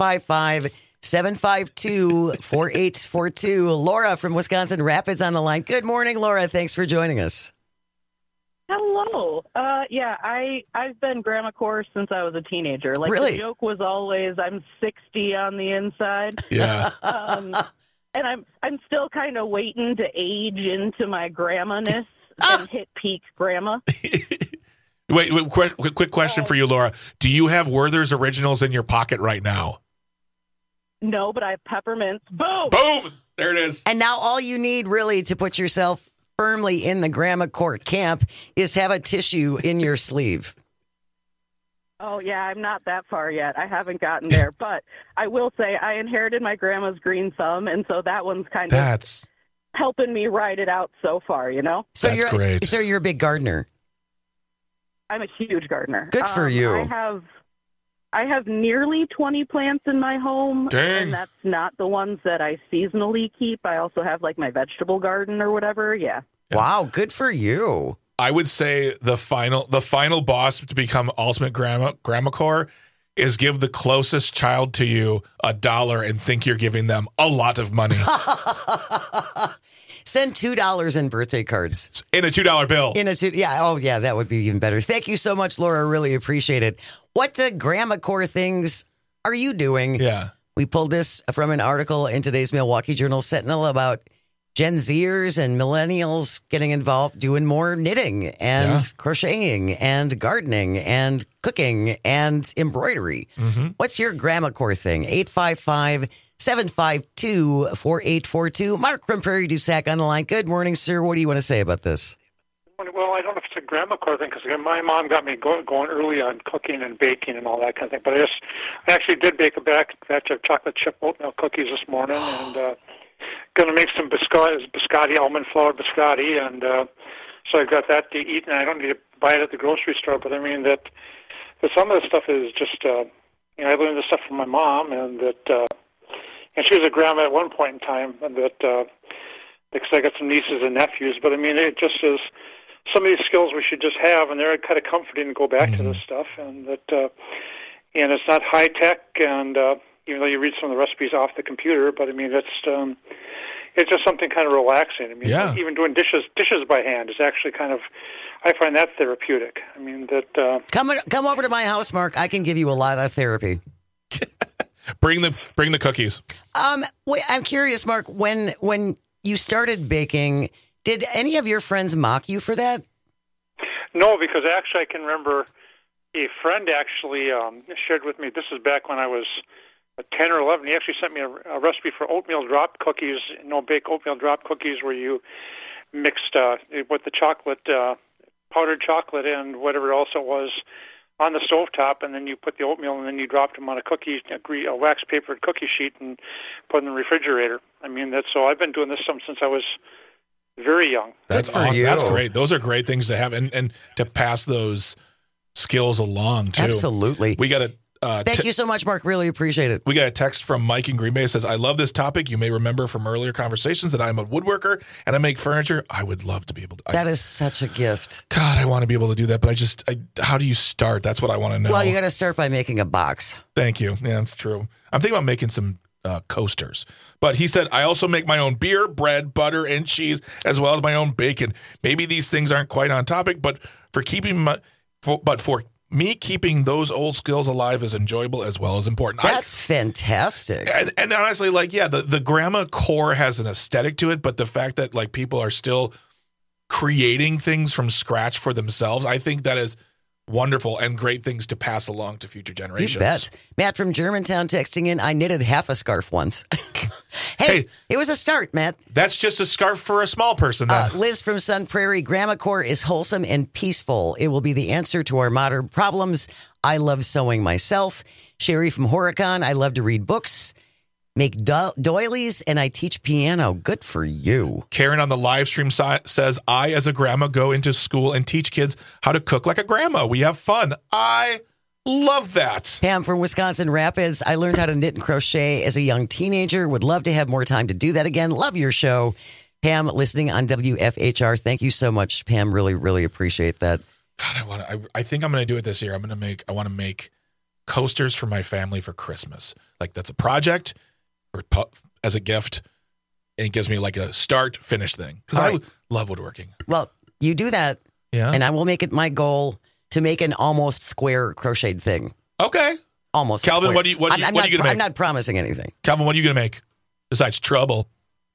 855-752-4842. Laura from Wisconsin Rapids on the line. Good morning, Laura. Thanks for joining us. Hello. Yeah, I've been Grandma Core since I was a teenager. Like, really? The joke was always, I'm 60 on the inside. Yeah. And I'm still kind of waiting to age into my grandma-ness and hit peak grandma. Wait, quick question for you, Laura. Do you have Werther's Originals in your pocket right now? No, but I have peppermints. Boom! Boom! There it is. And now all you need really to put yourself firmly in the Grandma Core camp is have a tissue in your sleeve. Oh, yeah, I'm not that far yet. I haven't gotten there. But I will say I inherited my grandma's green thumb, and so that one's kind of helping me ride it out so far, you know? So you're a big gardener. I'm a huge gardener. Good for you. I have nearly 20 plants in my home, Dang. and that's not the ones that I seasonally keep. I also have, like, my vegetable garden or whatever, yeah. Wow, good for you. I would say the final boss to become ultimate Grandma Core is give the closest child to you $1 and think you're giving them a lot of money. Send $2 in birthday cards. In a $2 bill. Yeah, that would be even better. Thank you so much, Laura. Really appreciate it. What Grandma Core things are you doing? Yeah. We pulled this from an article in today's Milwaukee Journal Sentinel about Gen Zers and millennials getting involved, doing more knitting and crocheting and gardening and cooking and embroidery. What's your grandma core thing? 855-752-4842. Mark from Prairie du Sac on the line. Good morning, sir. What do you want to say about this? Well, I don't know if it's a grandma core thing because my mom got me going early on cooking and baking and all that kind of thing. But I actually did bake a batch of chocolate chip oatmeal cookies this morning and going to make some biscotti, almond flour biscotti, and so I've got that to eat, and I don't need to buy it at the grocery store. But I mean that some of the stuff is just, I learned this stuff from my mom, and that, and she was a grandma at one point in time, and that because I got some nieces and nephews. But I mean, it just is some of these skills we should just have, and they're kind of comforting to go back to this stuff, and that, and it's not high tech, and even though you read some of the recipes off the computer, but I mean, it's just something kind of relaxing. I mean, even doing dishes by hand is actually kind of, I find that therapeutic. I mean, that come over to my house, Mark. I can give you a lot of therapy. Bring the cookies. Wait, I'm curious, Mark. When you started baking, did any of your friends mock you for that? No, because actually, I can remember a friend actually shared with me. This is back when I was 10 or 11, he actually sent me a recipe for oatmeal drop cookies, bake oatmeal drop cookies where you mixed with the chocolate, powdered chocolate and whatever else it was on the stovetop, and then you put the oatmeal and then you dropped them on a wax papered cookie sheet and put them in the refrigerator. I mean, so I've been doing this since I was very young. That's awesome. That's great. Those are great things to have and to pass those skills along too. Absolutely. We got to thank you so much, Mark. Really appreciate it. We got a text from Mike in Green Bay. It says, I love this topic. You may remember from earlier conversations that I'm a woodworker and I make furniture. I would love to be able to. That is such a gift. God, I want to be able to do that, but how do you start? That's what I want to know. Well, you got to start by making a box. Thank you. Yeah, that's true. I'm thinking about making some coasters. But he said, I also make my own beer, bread, butter, and cheese, as well as my own bacon. Maybe these things aren't quite on topic, but for me, keeping those old skills alive is enjoyable as well as important. That's fantastic. And honestly, the grandma core has an aesthetic to it, but the fact that people are still creating things from scratch for themselves, I think that is wonderful and great things to pass along to future generations. You bet. Matt from Germantown texting in, I knitted half a scarf once. Hey, it was a start, Matt. That's just a scarf for a small person, then. Liz from Sun Prairie, Grandma Core is wholesome and peaceful. It will be the answer to our modern problems. I love sewing myself. Sherry from Horicon, I love to read books, make doilies, and I teach piano. Good for you. Karen on the live stream says, I, as a grandma, go into school and teach kids how to cook like a grandma. We have fun. I love that. Pam from Wisconsin Rapids, I learned how to knit and crochet as a young teenager. Would love to have more time to do that again. Love your show. Pam, listening on WFHR. Thank you so much, Pam. Really, really appreciate that. God, I think I'm going to do it this year. I want to make coasters for my family for Christmas. That's a project as a gift, and it gives me a start finish thing because I love woodworking. Well, you do that, and I will make it my goal to make an almost square crocheted thing. Okay, almost. Calvin, square. what are you going to make? I'm not promising anything. Calvin, what are you going to make besides trouble?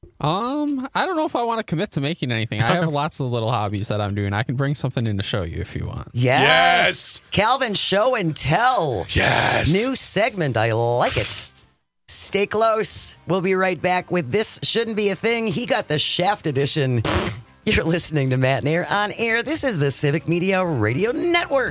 I don't know if I want to commit to making anything. I have lots of little hobbies that I'm doing. I can bring something in to show you if you want. Yes. Calvin, show and tell. Yes. New segment. I like it. Stay close. We'll be right back with This Shouldn't Be a Thing. He got the Shaft edition. You're listening to Matt and Air on air. This is the Civic Media Radio Network.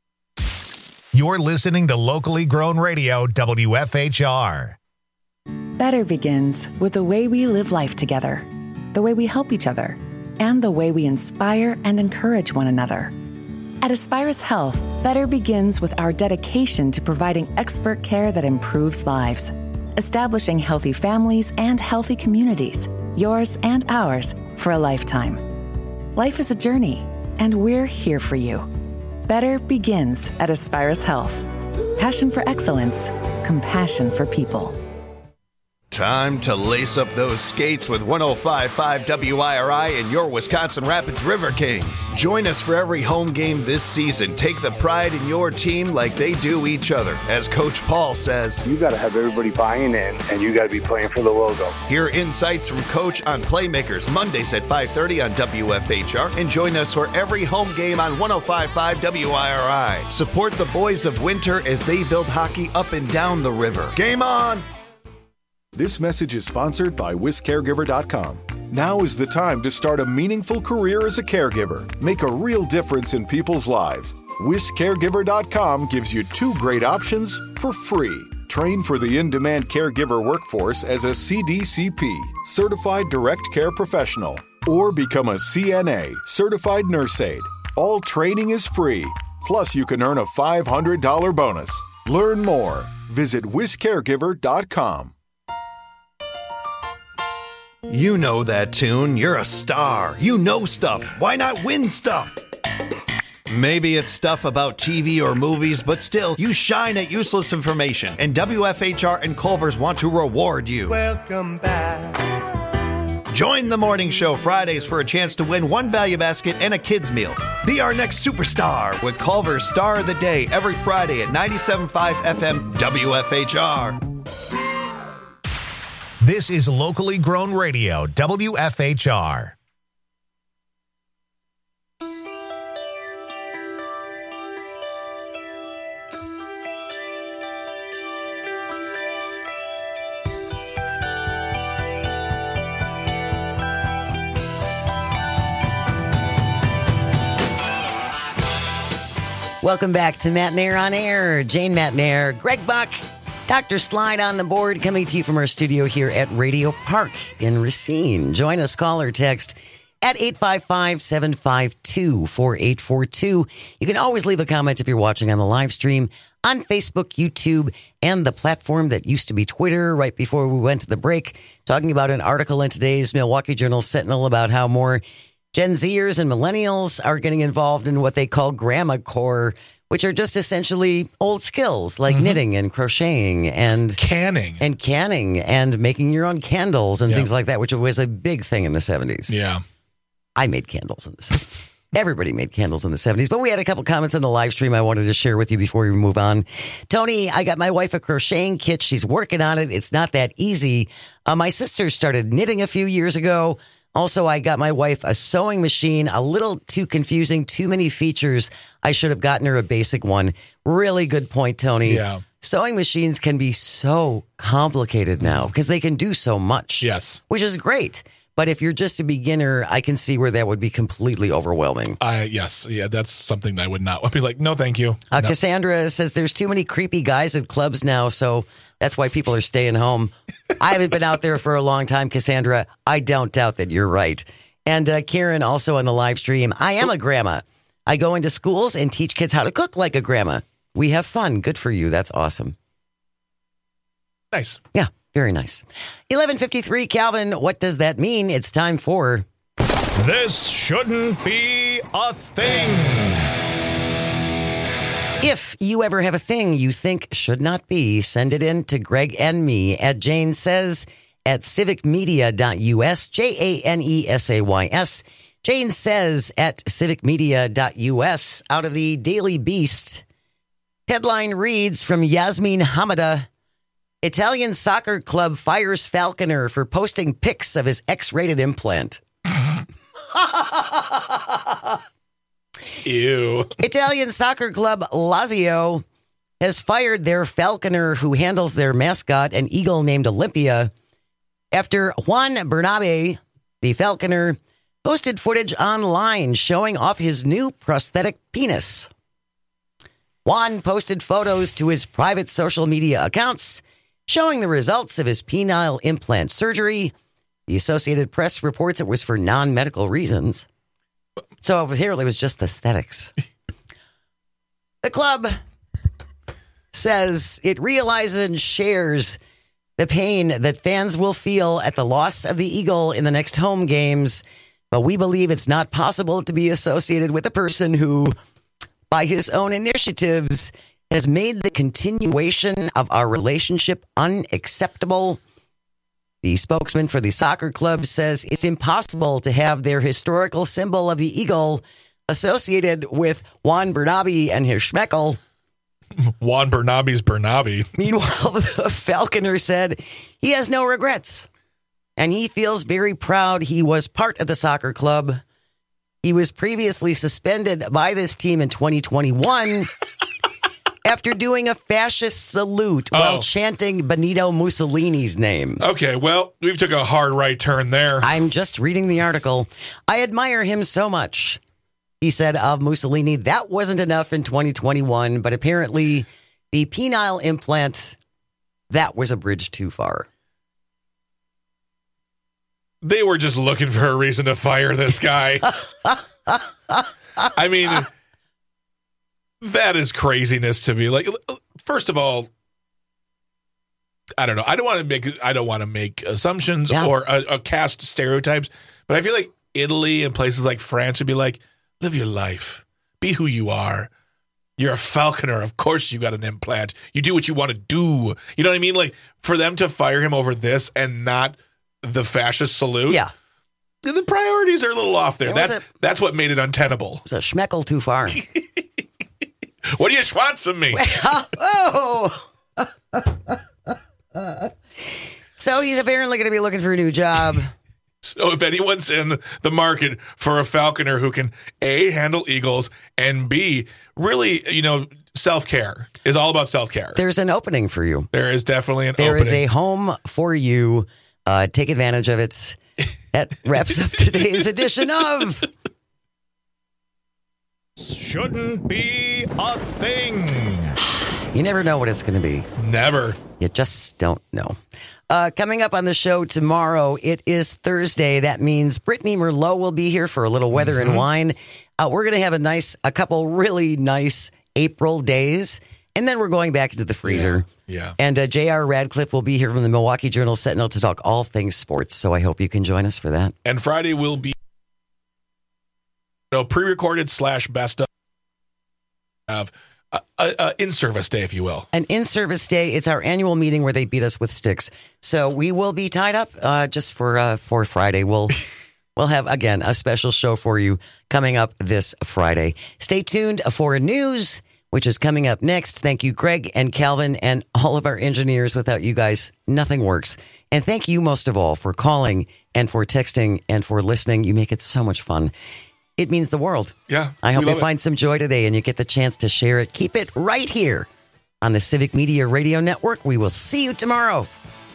You're listening to locally grown radio, WFHR. Better begins with the way we live life together, the way we help each other, and the way we inspire and encourage one another. At Aspirus Health, better begins with our dedication to providing expert care that improves lives, establishing healthy families and healthy communities, yours and ours, for a lifetime. Life is a journey, and we're here for you. Better begins at Aspirus Health. Passion for excellence, compassion for people. Time to lace up those skates with 105.5 WIRI and your Wisconsin Rapids River Kings. Join us for every home game this season. Take the pride in your team like they do each other. As Coach Paul says, you got to have everybody buying in, and you got to be playing for the logo. Hear insights from Coach on Playmakers Mondays at 5:30 on WFHR, and join us for every home game on 105.5 WIRI. Support the boys of Winter as they build hockey up and down the river. Game on! This message is sponsored by WisCaregiver.com. Now is the time to start a meaningful career as a caregiver. Make a real difference in people's lives. WisCaregiver.com gives you 2 great options for free. Train for the in-demand caregiver workforce as a CDCP, Certified Direct Care Professional, or become a CNA, Certified Nurse Aide. All training is free. Plus, you can earn a $500 bonus. Learn more. Visit WisCaregiver.com. You know that tune. You're a star. You know stuff. Why not win stuff? Maybe it's stuff about TV or movies, but still, you shine at useless information. And WFHR and Culver's want to reward you. Welcome back. Join the morning show Fridays for a chance to win 1 value basket and a kid's meal. Be our next superstar with Culver's Star of the Day every Friday at 97.5 FM WFHR. This is locally grown radio, WFHR. Welcome back to Matt Nair on Air. Jane Matt Nair, Greg Buck, Dr. Slide on the board, coming to you from our studio here at Radio Park in Racine. Join us, call or text at 855-752-4842. You can always leave a comment if you're watching on the live stream on Facebook, YouTube, and the platform that used to be Twitter. Right before we went to the break, talking about an article in today's Milwaukee Journal Sentinel about how more Gen Zers and millennials are getting involved in what they call grandma core, which are just essentially old skills like knitting and crocheting and canning and making your own candles and things like that, which was a big thing in the 70s. Yeah. I made candles in the 70s. Everybody made candles in the 70s, but we had a couple comments on the live stream I wanted to share with you before we move on. Tony, I got my wife a crocheting kit. She's working on it. It's not that easy. My sister started knitting a few years ago. Also, I got my wife a sewing machine, a little too confusing, too many features. I should have gotten her a basic one. Really good point, Tony. Yeah. Sewing machines can be so complicated now because they can do so much. Yes. Which is great. But if you're just a beginner, I can see where that would be completely overwhelming. Yes. Yeah, that's something that I would not. I'd be like, no, thank you. No. Cassandra says there's too many creepy guys at clubs now, so that's why people are staying home. I haven't been out there for a long time, Cassandra. I don't doubt that you're right. And Karen, also on the live stream, I am a grandma. I go into schools and teach kids how to cook like a grandma. We have fun. Good for you. That's awesome. Nice. Yeah, very nice. 11:53, Calvin, what does that mean? It's time for... This shouldn't be a thing. If you ever have a thing you think should not be, send it in to Greg and me at Jane Says at civicmedia.us, JANESAYS. Jane Says at civicmedia.us. Out of the Daily Beast, headline reads from Yasmin Hamada, Italian soccer club fires falconer for posting pics of his X-rated implant. Ew. Italian soccer club Lazio has fired their falconer who handles their mascot, an eagle named Olympia, after Juan Bernabe, the falconer, posted footage online showing off his new prosthetic penis. Juan posted photos to his private social media accounts showing the results of his penile implant surgery. The Associated Press reports it was for non-medical reasons. So apparently it was just aesthetics. The club says it realizes and shares the pain that fans will feel at the loss of the Eagle in the next home games, but we believe it's not possible to be associated with a person who, by his own initiatives, has made the continuation of our relationship unacceptable. The spokesman for the soccer club says it's impossible to have their historical symbol of the Eagle associated with Juan Bernabe and his Schmeckel. Juan Bernabe's Bernabe. Meanwhile, the Falconer said he has no regrets, and he feels very proud he was part of the soccer club. He was previously suspended by this team in 2021 after doing a fascist salute while chanting Benito Mussolini's name. Okay, well, we took a hard right turn there. I'm just reading the article. I admire him so much, he said of Mussolini. That wasn't enough in 2021, but apparently the penile implant, that was a bridge too far. They were just looking for a reason to fire this guy. I mean, that is craziness to me. Like, first of all, I don't know. I don't want to make assumptions or cast stereotypes, but I feel like Italy and places like France would be like, live your life, be who you are. You're a falconer. Of course you got an implant. You do what you want to do. You know what I mean? Like, for them to fire him over this and not the fascist salute. Yeah. The priorities are a little off there. That's what made it untenable. It's a schmeckel too far. What do you want from me? So he's apparently going to be looking for a new job. So if anyone's in the market for a falconer who can A, handle eagles, and B, really, self-care is all about self-care. There's an opening for you. There is definitely an opening. There is a home for you. Take advantage of it. That wraps up today's edition of Shouldn't Be a Thing. You never know what it's going to be. Never. You just don't know. Coming up on the show tomorrow, it is Thursday. That means Brittany Merlot will be here for a little weather and wine. We're going to have a couple really nice April days, and then we're going back into the freezer. Yeah. And J.R. Radcliffe will be here from the Milwaukee Journal-Sentinel to talk all things sports, so I hope you can join us for that. And Friday will be pre-recorded / best of in-service day, if you will. An in-service day. It's our annual meeting where they beat us with sticks. So we will be tied up just for Friday. We'll have, again, a special show for you coming up this Friday. Stay tuned for news, which is coming up next. Thank you, Greg and Calvin and all of our engineers. Without you guys, nothing works. And thank you most of all for calling and for texting and for listening. You make it so much fun. It means the world. Yeah. I hope you find some joy today and you get the chance to share it. Keep it right here on the Civic Media Radio Network. We will see you tomorrow.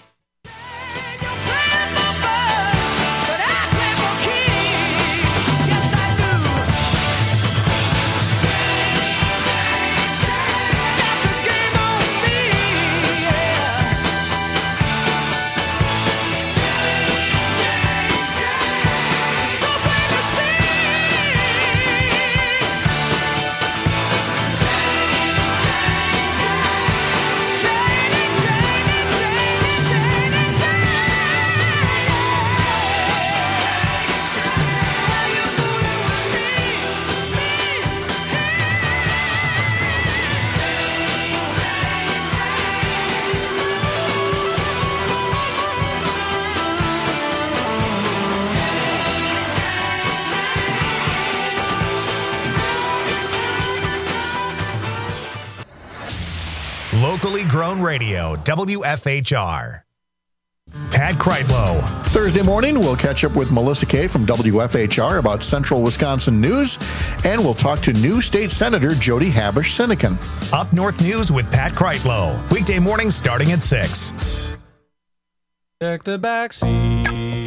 Locally grown radio, WFHR. Pat Kreitlow. Thursday morning, we'll catch up with Melissa Kay from WFHR about Central Wisconsin news, and we'll talk to new state senator Jody Habush-Sinekin. Up North News with Pat Kreitlow. Weekday mornings starting at 6. Check the back seat.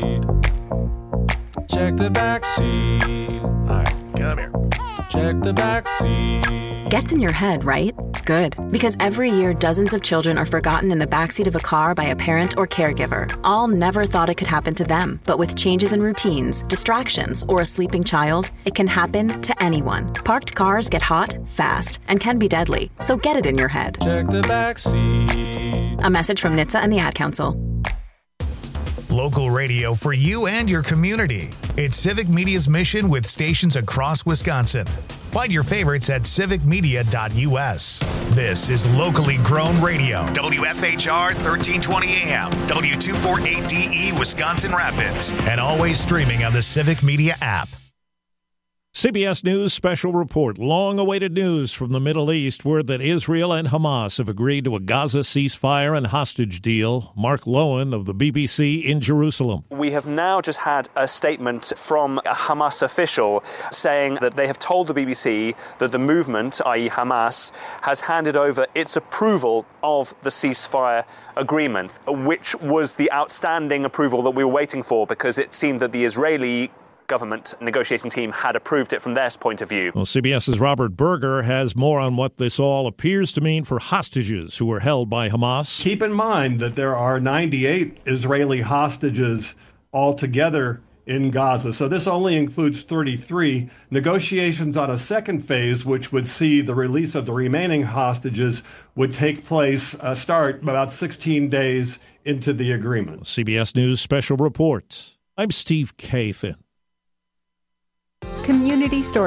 Check the back seat. All right, come here. Check the back seat. Gets in your head, right? good. Because every year, dozens of children are forgotten in the backseat of a car by a parent or caregiver. All never thought it could happen to them. But with changes in routines, distractions, or a sleeping child, it can happen to anyone. Parked cars get hot, fast, and can be deadly. So get it in your head. Check the backseat. A message from NHTSA and the Ad Council. Local radio for you and your community. It's Civic Media's mission with stations across Wisconsin. Find your favorites at civicmedia.us. This is locally grown radio. WFHR 1320 AM, W248DE Wisconsin Rapids, and always streaming on the Civic Media app. CBS News special report. Long-awaited news from the Middle East. Word that Israel and Hamas have agreed to a Gaza ceasefire and hostage deal. Mark Lowen of the BBC in Jerusalem. We have now just had a statement from a Hamas official saying that they have told the BBC that the movement, i.e. Hamas, has handed over its approval of the ceasefire agreement, which was the outstanding approval that we were waiting for because it seemed that the Israeli government negotiating team had approved it from their point of view. Well, CBS's Robert Berger has more on what this all appears to mean for hostages who are held by Hamas. Keep in mind that there are 98 Israeli hostages altogether in Gaza, so this only includes 33. Negotiations on a second phase, which would see the release of the remaining hostages, would take place, start about 16 days into the agreement. CBS News Special Report. I'm Steve Kathan. Community Story.